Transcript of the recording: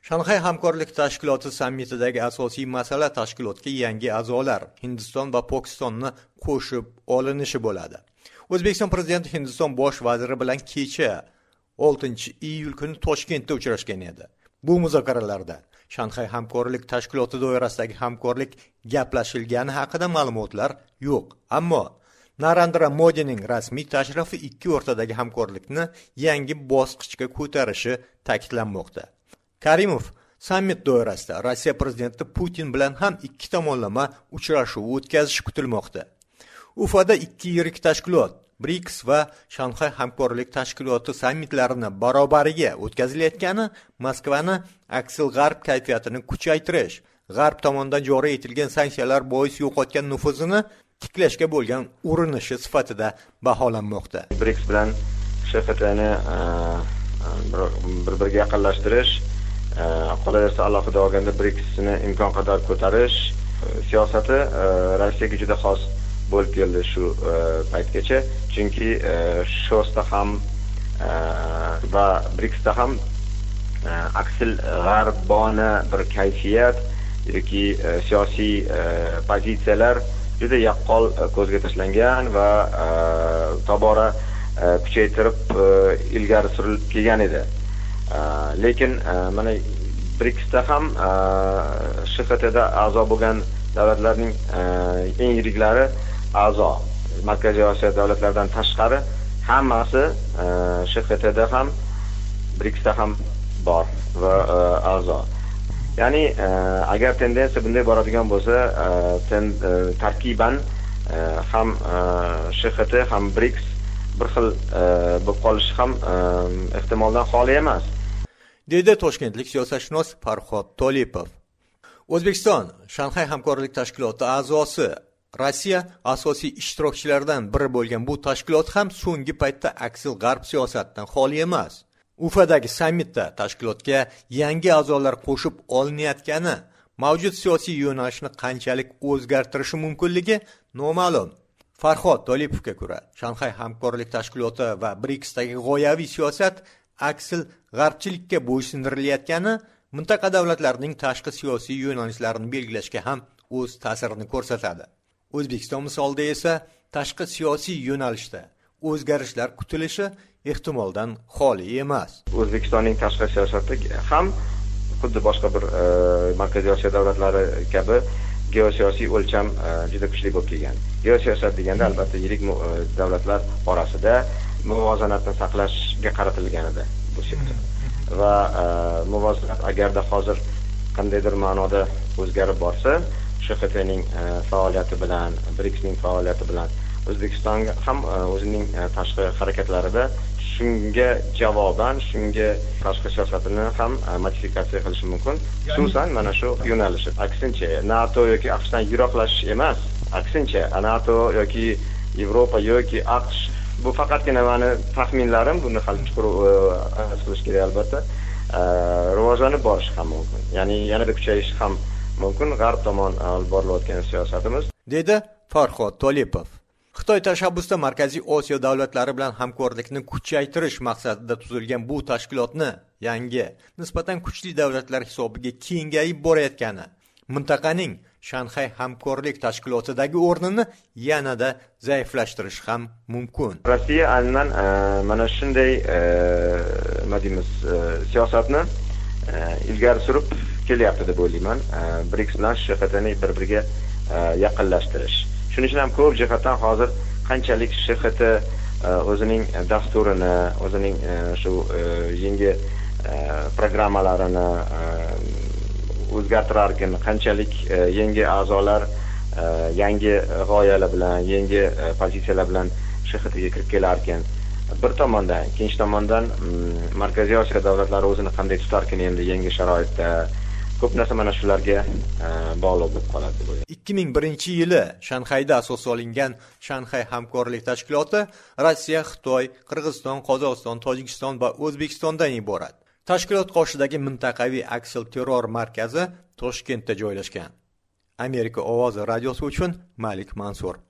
Shanxay hamkorlik tashkiloti sammitidagi asosiy masala tashkilotga yangi a'zolar Hindiston va Pokistonni qo'shib olinishi bo'ladi. O'zbekiston prezidenti Hindiston bosh vaziri bilan kecha 6-iyul kuni Toshkentda uchrashgan edi. Bu muzokaralarda Shanxay hamkorlik tashkiloti doirasidagi hamkorlik gaplashilgani haqida ma'lumotlar yo'q. Ammo Narendra Modining rasmiy tashrifi ikki o'rtadagi hamkorlikni yangi bosqichga ko'tarishi ta'kidlanmoqda. Karimov sammit doirasida Rossiya prezidenti Putin bilan ham ikki tomonlama uchrashuv o'tkazishi kutilmoqda. Ufada ikki yirik tashkilot BRICS va Shanxay hamkorlik tashkiloti sammitlarini barobariga o'tkazilayotgani Moskvani aksil g'arb kayfiyatini kuchaytirish, g'arb tomonidan joriy etilgan sanksiyalar bois yo'qotgan nufuzini tiklashga bo'lgan urinishi sifatida baholanmoqda. BRICS bilan SHFTni bir-biriga yaqinlashtirish, qolaversa alohida olganda BRICSni imkon qadar ko'tarish siyosati Rossiyaga juda xos bo'lib keldi shu paytgacha. Chunki SHOSda ham va BRICSda ham aksil g'arbona bir kayfiyat yoki siyosiy pozitsiyalar juda yaqqol ko'zga tashlangan va tobora kuchaytirib ilgari surilib kelgan edi. Lekin mana BRICSda ham SHFTda a'zo bo'lgan davlatlarning eng yiriklari a'zo. Markaziy Osiyo davlatlaridan tashqari hammasi SHFTda ham BRICSda ham bor va a'zo. Ya'ni agar tendensiya bunday boradigan bo'lsa, tarkiban ham SHFT ham BRICS bir xil bo'lib qolishi ham ehtimoldan xoli emas, dedi toshkentlik siyosatshunos Farhod Tolipov. O'zbekiston Shanxay hamkorlik tashkiloti a'zosi, Rossiya asosiy ishtirokchilaridan biri bo'lgan bu tashkilot ham so'nggi paytda aksil g'arb siyosatidan xoli emas. Ufadagi sammitda tashkilotga yangi a'zolar qo'shib olinayotgani mavjud siyosiy yo'nalishni qanchalik o'zgartirishi mumkinligi noma'lum. Farhod Tolipovga ko'ra, Shanxay hamkorlik tashkiloti va BRICSdagi g'oyaviy siyosat aksil g'arbchilikka bo'ysundirilayotgani mintaqa davlatlarining tashqi siyosiy yo'nalishlarini belgilashga ham o'z ta'sirini ko'rsatadi. O'zbekiston misolida esa tashqi siyosiy yo'nalishda o'zgarishlar kutilishi ehtimoldan xoli emas. O'zbekistonning tashqi siyosati ham xuddi boshqa bir Markaziy Osiyo davlatlari kabi geosiyosiy o'lcham juda kuchli bo'lib kelgan. Geosiyosat deganda albatta yirik davlatlar orasida muvozanatni saqlashga qaratilgan edi bu sektor. Va muvozanat agarda hozir qandaydir ma'noda o'zgarib borsa, SHFTning faoliyati bilan, BRICSning faoliyati bilan O'zbekiston ham o'zining tashqi harakatlarida shunga javoban, shunga tashqi siyosatini ham modifikatsiya qilishi mumkin. Xususan mana shu yo'nalishi. Aksincha, NATO yoki AQShdan yiroqlashish emas, aksincha NATO yoki Yevropa yoki AQSh bu faqatgina meni taxminlarim, buni hali chuqur qilish kerak albatta. Rivojlanib borishi ham mumkin. Ya'ni yanada kuchayishi ham mumkin g'arb tomon olib borilayotgan siyosatimiz, dedi Farhod Tolipov. Xitoy tashabbusda Markaziy Osiyo davlatlari bilan hamkorlikni kuchaytirish maqsadida tuzilgan bu tashkilotni yangi, nisbatan kuchli davlatlar hisobiga kengayib borayotgani mintaqaning Shanxay hamkorlik tashkilotidagi o'rnini yanada zaiflashtirish ham mumkin. Rossiya aynan mana shunday siyosatni ilgari surib kelyapti deb o'ylayman. BRICS bilan SHFTni bir-biriga yaqinlashtirish. Shuning uchun ham ko'p jihatdan hozir qanchalik SHFT o'zining dasturini, o'zining shu yangi programmalarini o'zgartirar ekan, qanchalik yangi a'zolar, yangi g'oyalar bilan, yangi pozitsiyalar bilan SHFTga kirib kelar ekan. Bir tomondan, ikkinchi tomondan Markaziy Osiyo davlatlari o'zini qanday tutar ekan endi yangi sharoitda, ko'p narsa mana shularga bog'liq bo'lib qoladi. 2001-yili Shanxayda asos solingan Shanxay hamkorlik tashkiloti Rossiya, Xitoy, Qirg'iziston, Qozog'iston, Tojikiston va O'zbekistondan iborat. Tashkilot qoshidagi mintaqaviy aksil terror markazi Toshkentda joylashgan. Amerika ovozi radiosi uchun Malik Mansur.